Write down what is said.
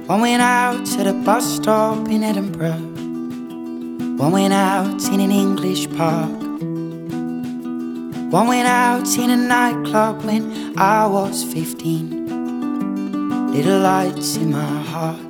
One went out to the bus stop in Edinburgh. One went out in an English park. One went out in a nightclub when I was 15. Little lights in my heart.